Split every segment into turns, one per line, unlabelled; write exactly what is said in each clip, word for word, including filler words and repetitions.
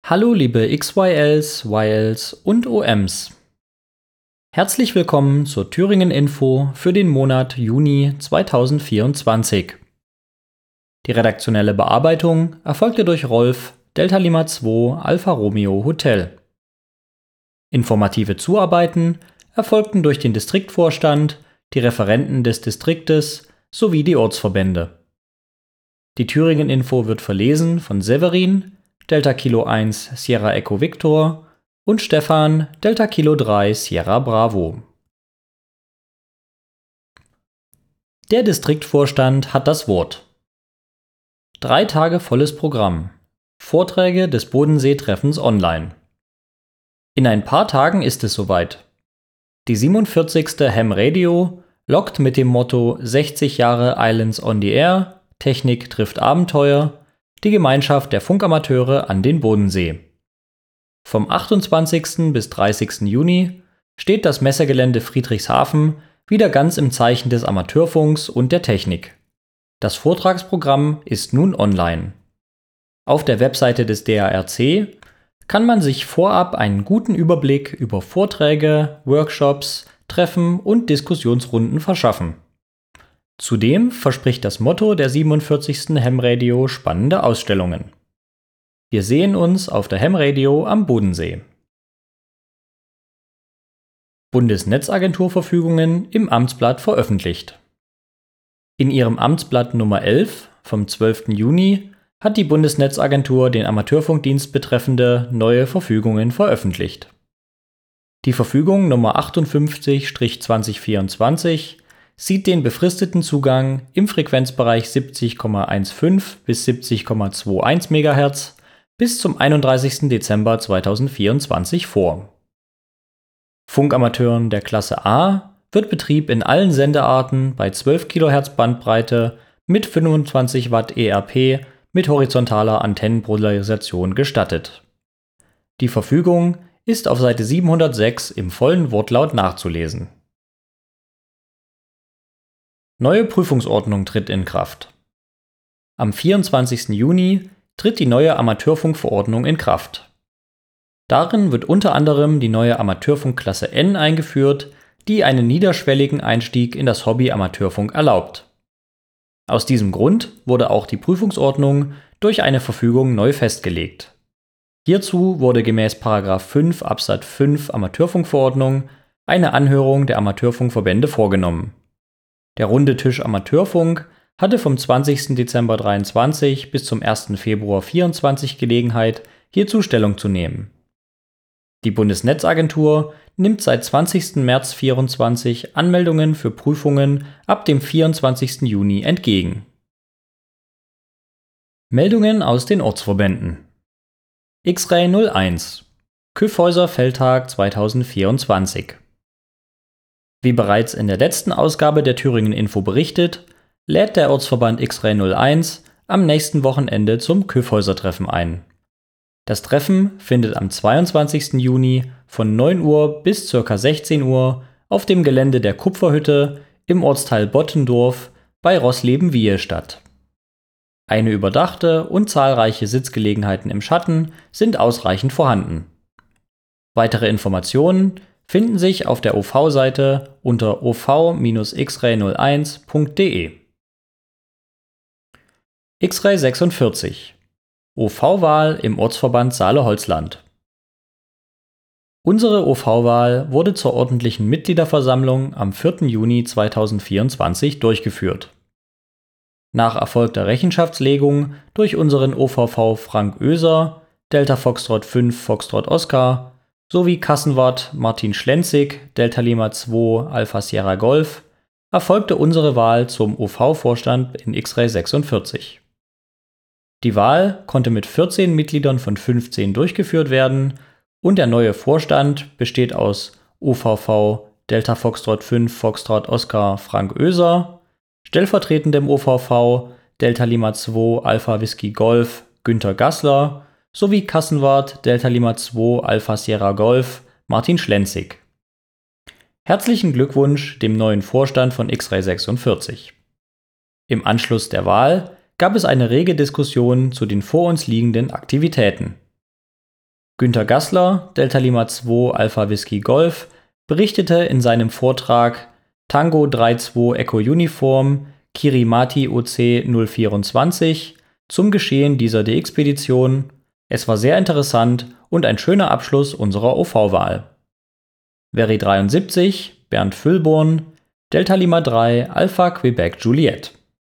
Hallo liebe X Y Ls, Y Ls und O Ms. Herzlich willkommen zur Thüringen-Info für den Monat Juni zweitausendvierundzwanzig. Die redaktionelle Bearbeitung erfolgte durch Rolf, Delta Lima zwei, Alfa Romeo Hotel. Informative Zuarbeiten erfolgten durch den Distriktvorstand, die Referenten des Distriktes sowie die Ortsverbände. Die Thüringen-Info wird verlesen von Severin, Delta Kilo eins Sierra Echo Victor und Stefan, Delta Kilo drei Sierra Bravo. Der Distriktvorstand hat das Wort. Drei Tage volles Programm. Vorträge des Bodensee-Treffens online. In ein paar Tagen ist es soweit. Die siebenundvierzigste Ham Radio lockt mit dem Motto sechzig Jahre Islands on the Air, Technik trifft Abenteuer die Gemeinschaft der Funkamateure an den Bodensee. Vom achtundzwanzigsten bis dreißigsten Juni steht das Messegelände Friedrichshafen wieder ganz im Zeichen des Amateurfunks und der Technik. Das Vortragsprogramm ist nun online. Auf der Webseite des D A R C kann man sich vorab einen guten Überblick über Vorträge, Workshops, Treffen und Diskussionsrunden verschaffen. Zudem verspricht das Motto der siebenundvierzigsten Ham Radio spannende Ausstellungen. Wir sehen uns auf der Ham Radio am Bodensee. Bundesnetzagentur-Verfügungen im Amtsblatt veröffentlicht. In ihrem Amtsblatt Nummer elf vom zwölften Juni hat die Bundesnetzagentur den Amateurfunkdienst betreffende neue Verfügungen veröffentlicht. Die Verfügung Nummer achtundfünfzig zwanzig vierundzwanzig sieht den befristeten Zugang im Frequenzbereich siebzig Komma fünfzehn bis siebzig Komma einundzwanzig Megahertz bis zum einunddreißigsten Dezember zweitausendvierundzwanzig vor. Funkamateuren der Klasse A wird Betrieb in allen Sendearten bei zwölf Kilohertz Bandbreite mit fünfundzwanzig Watt E R P mit horizontaler Antennenpolarisation gestattet. Die Verfügung ist auf Seite siebenhundertsechs im vollen Wortlaut nachzulesen. Neue Prüfungsordnung tritt in Kraft. Am vierundzwanzigsten Juni tritt die neue Amateurfunkverordnung in Kraft. Darin wird unter anderem die neue Amateurfunkklasse N eingeführt, die einen niederschwelligen Einstieg in das Hobby Amateurfunk erlaubt. Aus diesem Grund wurde auch die Prüfungsordnung durch eine Verfügung neu festgelegt. Hierzu wurde gemäß Paragraph fünf Absatz fünf Amateurfunkverordnung eine Anhörung der Amateurfunkverbände vorgenommen. Der Runde Tisch Amateurfunk hatte vom zwanzigsten Dezember dreiundzwanzig bis zum ersten Februar vierundzwanzig Gelegenheit, hierzu Stellung zu nehmen. Die Bundesnetzagentur nimmt seit zwanzigsten März vierundzwanzig Anmeldungen für Prüfungen ab dem vierundzwanzigsten Juni entgegen. Meldungen aus den Ortsverbänden. X-Ray null eins Kyffhäuser Feldtag zweitausendvierundzwanzig. Wie bereits in der letzten Ausgabe der Thüringen-Info berichtet, lädt der Ortsverband X-Ray null eins am nächsten Wochenende zum Kyffhäuser-Treffen ein. Das Treffen findet am zweiundzwanzigsten Juni von neun Uhr bis ca. sechzehn Uhr auf dem Gelände der Kupferhütte im Ortsteil Bottendorf bei Rossleben-Wiehe statt. Eine überdachte und zahlreiche Sitzgelegenheiten im Schatten sind ausreichend vorhanden. Weitere Informationen finden sich auf der O V-Seite unter o v Bindestrich x ray null eins Punkt d e. X-Ray sechsundvierzig O V-Wahl im Ortsverband Saale-Holzland. Unsere O V-Wahl wurde zur ordentlichen Mitgliederversammlung am vierten Juni zweitausendvierundzwanzig durchgeführt. Nach erfolgter Rechenschaftslegung durch unseren O V V Frank Oeser, Delta Foxtrot fünf Foxtrot Oscar sowie Kassenwart Martin Schlenzig, Delta Lima zwei Alpha Sierra Golf, erfolgte unsere Wahl zum O V-Vorstand in X-Ray sechsundvierzig. Die Wahl konnte mit vierzehn Mitgliedern von fünfzehn durchgeführt werden und der neue Vorstand besteht aus O V V Delta Foxtrot fünf Foxtrot Oscar Frank Oeser, stellvertretendem O V V Delta Lima zwei Alpha Whisky Golf Günter Gassler sowie Kassenwart Delta Lima zwei Alpha Sierra Golf Martin Schlenzig. Herzlichen Glückwunsch dem neuen Vorstand von X-Ray sechsundvierzig. Im Anschluss der Wahl gab es eine rege Diskussion zu den vor uns liegenden Aktivitäten. Günter Gassler, Delta Lima zwei Alpha Whisky Golf, berichtete in seinem Vortrag Tango drei zwei Echo Uniform Kirimati O C null vierundzwanzig zum Geschehen dieser D-Expedition: Es war sehr interessant und ein schöner Abschluss unserer O V-Wahl. Veri dreiundsiebzig, Bernd Füllborn, Delta Lima drei Alpha Quebec Juliet.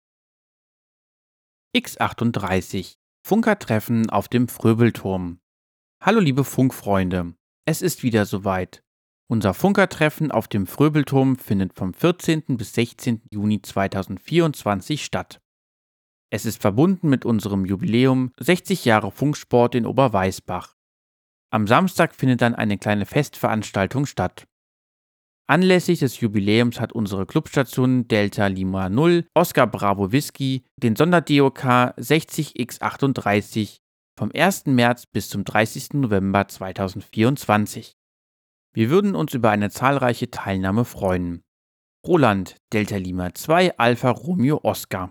X achtunddreißig Funkertreffen auf dem Fröbelturm. Hallo liebe Funkfreunde, es ist wieder soweit. Unser Funkertreffen auf dem Fröbelturm findet vom vierzehnten bis sechzehnten Juni zweitausendvierundzwanzig statt. Es ist verbunden mit unserem Jubiläum sechzig Jahre Funksport in Oberweisbach. Am Samstag findet dann eine kleine Festveranstaltung statt. Anlässlich des Jubiläums hat unsere Clubstation Delta Lima null Oscar Bravo Whisky den Sonder-D O K sechzig X achtunddreißig vom ersten März bis zum dreißigsten November zweitausendvierundzwanzig. Wir würden uns über eine zahlreiche Teilnahme freuen. Roland, Delta Lima zwei Alpha Romeo Oscar.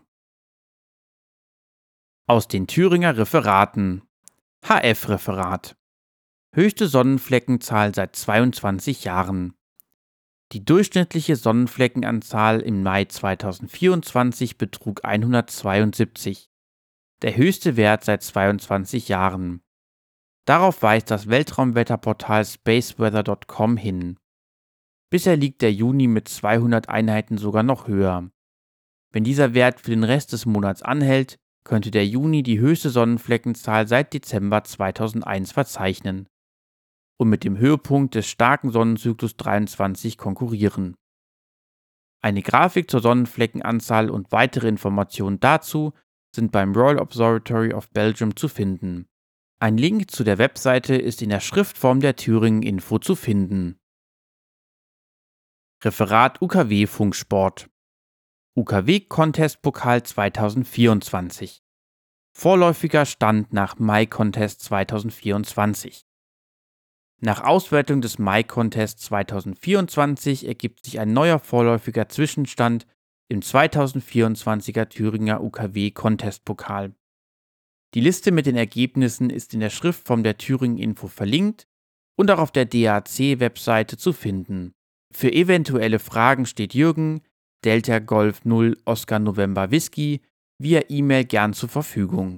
Aus den Thüringer Referaten. H F-Referat. Höchste Sonnenfleckenzahl seit zweiundzwanzig Jahren. Die durchschnittliche Sonnenfleckenanzahl im Mai zweitausendvierundzwanzig betrug hundertzweiundsiebzig, der höchste Wert seit zweiundzwanzig Jahren. Darauf weist das Weltraumwetterportal spaceweather punkt com hin. Bisher liegt der Juni mit zweihundert Einheiten sogar noch höher. Wenn dieser Wert für den Rest des Monats anhält, könnte der Juni die höchste Sonnenfleckenzahl seit Dezember zweitausendeins verzeichnen und mit dem Höhepunkt des starken Sonnenzyklus dreiundzwanzig konkurrieren. Eine Grafik zur Sonnenfleckenanzahl und weitere Informationen dazu sind beim Royal Observatory of Belgium zu finden. Ein Link zu der Webseite ist in der Schriftform der Thüringen-Info zu finden. Referat U K W Funksport. U K W-Contest-Pokal zweitausendvierundzwanzig. Vorläufiger Stand nach Mai-Contest zweitausendvierundzwanzig. Nach Auswertung des Mai-Contests zweitausendvierundzwanzig ergibt sich ein neuer vorläufiger Zwischenstand im zweitausendvierundzwanziger Thüringer U K W-Contest-Pokal. Die Liste mit den Ergebnissen ist in der Schriftform der Thüringen-Info verlinkt und auch auf der D A C-Webseite zu finden. Für eventuelle Fragen steht Jürgen, Delta Golf null Oscar November Whisky, via E-Mail gern zur Verfügung.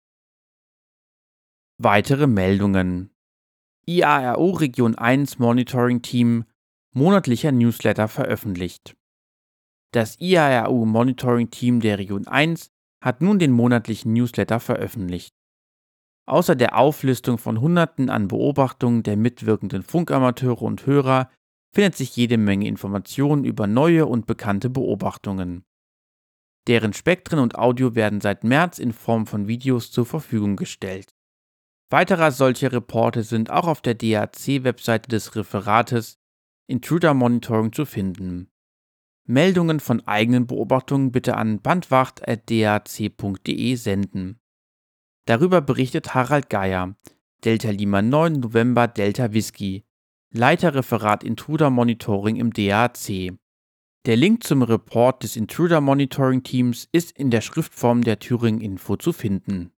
Weitere Meldungen. I A R O Region eins Monitoring Team, monatlicher Newsletter veröffentlicht. Das I A R O Monitoring Team der Region eins hat nun den monatlichen Newsletter veröffentlicht. Außer der Auflistung von Hunderten an Beobachtungen der mitwirkenden Funkamateure und Hörer findet sich jede Menge Informationen über neue und bekannte Beobachtungen. Deren Spektren und Audio werden seit März in Form von Videos zur Verfügung gestellt. Weitere solche Reporte sind auch auf der D A C-Webseite des Referates Intruder Monitoring zu finden. Meldungen von eigenen Beobachtungen bitte an bandwacht at d a c punkt d e senden. Darüber berichtet Harald Geier, Delta Lima neun November Delta Whisky, Leiter Referat Intruder Monitoring im D A C. Der Link zum Report des Intruder Monitoring Teams ist in der Schriftform der Thüringen-Info zu finden.